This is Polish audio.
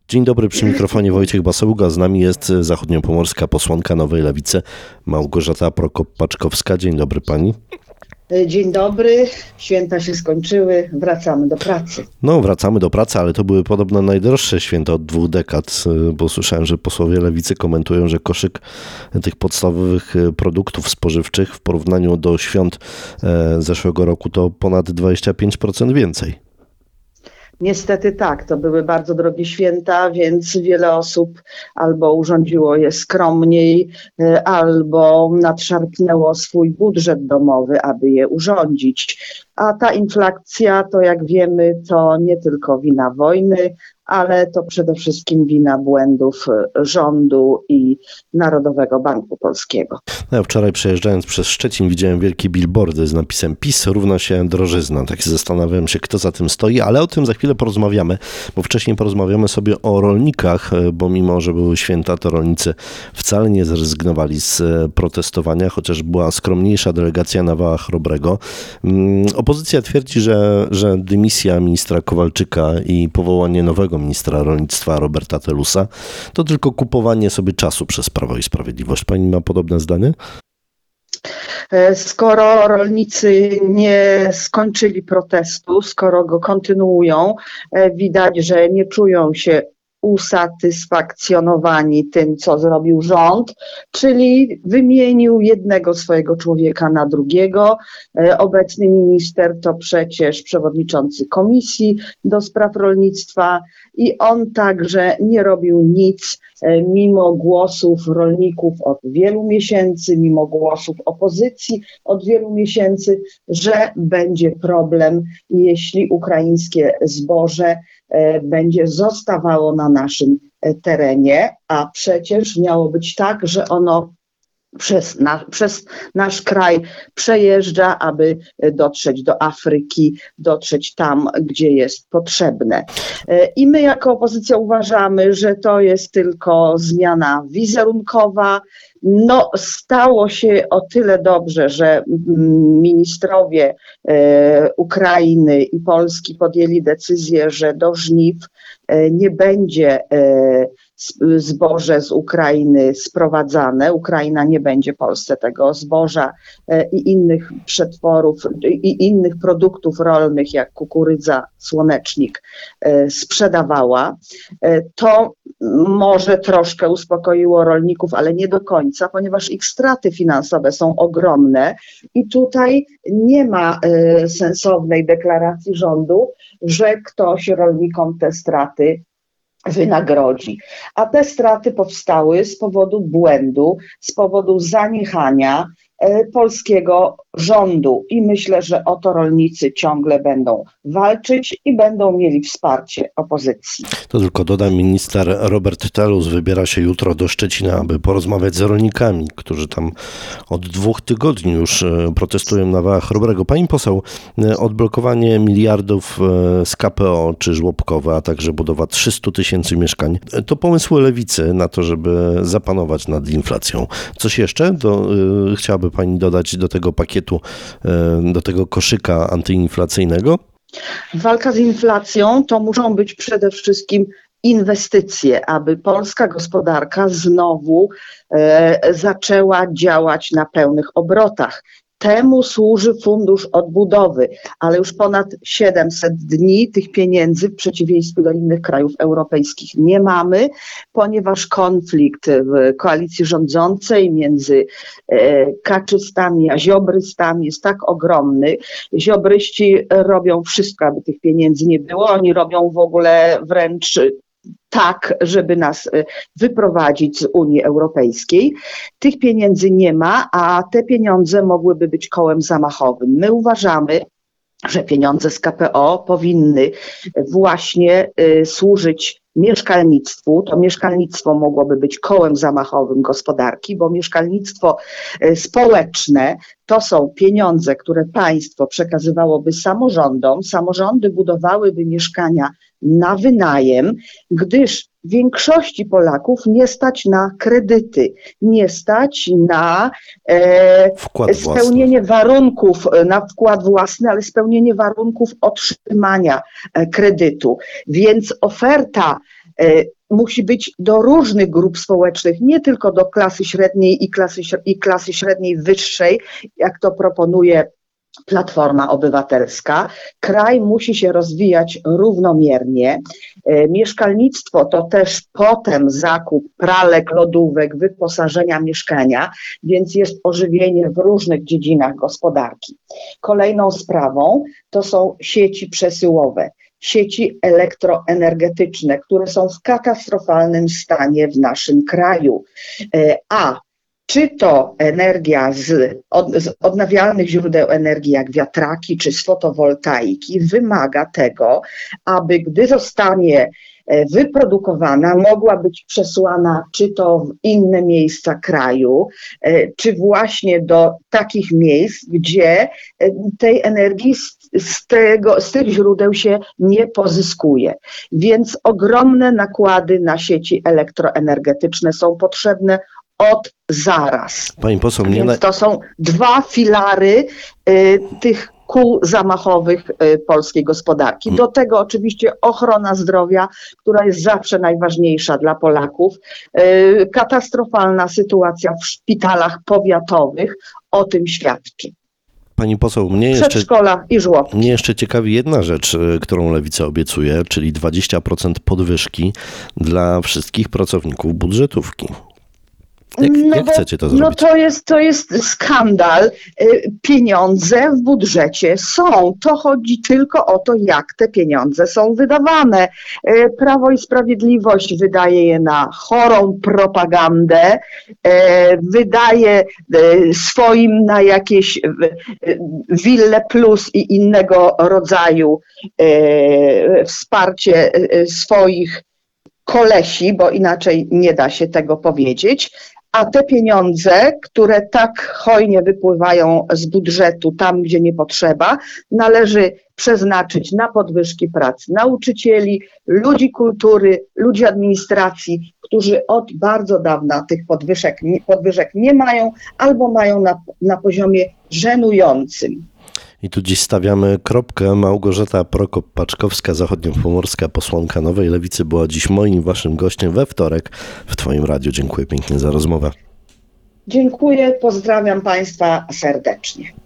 Dzień dobry, przy mikrofonie Wojciech Baseługa. Z nami jest zachodniopomorska posłanka Nowej Lewicy Małgorzata Prokop-Paczkowska. Dzień dobry pani. Dzień dobry, święta się skończyły, wracamy do pracy. No, wracamy do pracy, ale to były podobno najdroższe święta od 2 dekad, bo słyszałem, że posłowie Lewicy komentują, że koszyk tych podstawowych produktów spożywczych w porównaniu do świąt zeszłego roku to ponad 25% więcej. Niestety tak, to były bardzo drogie święta, więc wiele osób albo urządziło je skromniej, albo nadszarpnęło swój budżet domowy, aby je urządzić. A ta inflacja, to jak wiemy, to nie tylko wina wojny, ale to przede wszystkim wina błędów rządu i Narodowego Banku Polskiego. No, ja wczoraj przejeżdżając przez Szczecin widziałem wielkie billboardy z napisem PiS równa się drożyzna. Tak się zastanawiałem się, kto za tym stoi, ale o tym za chwilę porozmawiamy, bo wcześniej porozmawiamy sobie o rolnikach, bo mimo, że były święta, to rolnicy wcale nie zrezygnowali z protestowania, chociaż była skromniejsza delegacja na Wałach Chrobrego. Opozycja twierdzi, że dymisja ministra Kowalczyka i powołanie nowego ministra rolnictwa Roberta Telusa to tylko kupowanie sobie czasu przez Prawo i Sprawiedliwość. Pani ma podobne zdanie? Skoro rolnicy nie skończyli protestu, skoro go kontynuują, widać, że nie czują się usatysfakcjonowani tym, co zrobił rząd, czyli wymienił jednego swojego człowieka na drugiego. Obecny minister to przecież przewodniczący Komisji do Spraw Rolnictwa i on także nie robił nic, mimo głosów rolników od wielu miesięcy, mimo głosów opozycji od wielu miesięcy, że będzie problem, jeśli ukraińskie zboże będzie zostawało na naszym terenie, a przecież miało być tak, że ono przez nasz kraj przejeżdża, aby dotrzeć do Afryki, dotrzeć tam, gdzie jest potrzebne. I my jako opozycja uważamy, że to jest tylko zmiana wizerunkowa. No, stało się o tyle dobrze, że ministrowie Ukrainy i Polski podjęli decyzję, że do żniw nie będzie zboże z Ukrainy sprowadzane. Ukraina nie będzie Polsce tego zboża i innych przetworów i innych produktów rolnych jak kukurydza, słonecznik sprzedawała. To może troszkę uspokoiło rolników, ale nie do końca, ponieważ ich straty finansowe są ogromne i tutaj nie ma sensownej deklaracji rządu, że ktoś rolnikom te straty wynagrodzi. A te straty powstały z powodu błędu, z powodu zaniechania polskiego rządu i myślę, że o to rolnicy ciągle będą walczyć i będą mieli wsparcie opozycji. To tylko dodam, minister Robert Telus wybiera się jutro do Szczecina, aby porozmawiać z rolnikami, którzy tam od 2 tygodni już protestują na Wałach Chrobrego. Pani poseł, odblokowanie miliardów z KPO czy żłobkowe, a także budowa 300 000 mieszkań, to pomysły Lewicy na to, żeby zapanować nad inflacją. Coś jeszcze chciałaby pani dodać do tego pakietu, do tego koszyka antyinflacyjnego? Walka z inflacją to muszą być przede wszystkim inwestycje, aby polska gospodarka znowu zaczęła działać na pełnych obrotach. Temu służy Fundusz Odbudowy, ale już ponad 700 dni tych pieniędzy w przeciwieństwie do innych krajów europejskich nie mamy, ponieważ konflikt w koalicji rządzącej między kaczystami a ziobrystami jest tak ogromny. Ziobryści robią wszystko, aby tych pieniędzy nie było. Oni robią w ogóle wręcz tak, żeby nas wyprowadzić z Unii Europejskiej. Tych pieniędzy nie ma, a te pieniądze mogłyby być kołem zamachowym. My uważamy, że pieniądze z KPO powinny właśnie służyć mieszkalnictwu. To mieszkalnictwo mogłoby być kołem zamachowym gospodarki, bo mieszkalnictwo społeczne to są pieniądze, które państwo przekazywałoby samorządom. Samorządy budowałyby mieszkania na wynajem, gdyż większości Polaków nie stać na kredyty, nie stać na spełnienie warunków, na wkład własny, ale spełnienie warunków otrzymania kredytu. Więc oferta musi być do różnych grup społecznych, nie tylko do klasy średniej i klasy średniej wyższej, jak to proponuje Platforma Obywatelska. Kraj musi się rozwijać równomiernie. Mieszkalnictwo to też potem zakup pralek, lodówek, wyposażenia mieszkania, więc jest ożywienie w różnych dziedzinach gospodarki. Kolejną sprawą to są sieci przesyłowe, sieci elektroenergetyczne, które są w katastrofalnym stanie w naszym kraju. Czy to energia z odnawialnych źródeł energii, jak wiatraki, czy z fotowoltaiki, wymaga tego, aby gdy zostanie wyprodukowana, mogła być przesłana czy to w inne miejsca kraju, czy właśnie do takich miejsc, gdzie tej energii z tych źródeł się nie pozyskuje. Więc ogromne nakłady na sieci elektroenergetyczne są potrzebne od zaraz. Pani poseł, Więc to są dwa filary tych kół zamachowych polskiej gospodarki. Do tego oczywiście ochrona zdrowia, która jest zawsze najważniejsza dla Polaków. Katastrofalna sytuacja w szpitalach powiatowych o tym świadczy. Pani poseł, Przedszkola i żłobki. Mnie jeszcze ciekawi jedna rzecz, którą Lewica obiecuje, czyli 20% podwyżki dla wszystkich pracowników budżetówki. Jak chcecie to zrobić? To jest skandal. Pieniądze w budżecie są. To chodzi tylko o to, jak te pieniądze są wydawane. Prawo i Sprawiedliwość wydaje je na chorą propagandę, wydaje swoim na jakieś Wille Plus i innego rodzaju wsparcie swoich kolesi, bo inaczej nie da się tego powiedzieć, a te pieniądze, które tak hojnie wypływają z budżetu tam, gdzie nie potrzeba, należy przeznaczyć na podwyżki pracy nauczycieli, ludzi kultury, ludzi administracji, którzy od bardzo dawna tych podwyżek nie mają albo mają na poziomie żenującym. I tu dziś stawiamy kropkę. Małgorzata Prokop-Paczkowska, zachodniopomorska posłanka Nowej Lewicy, była dziś moim, waszym gościem we wtorek w twoim radiu. Dziękuję pięknie za rozmowę. Dziękuję, pozdrawiam Państwa serdecznie.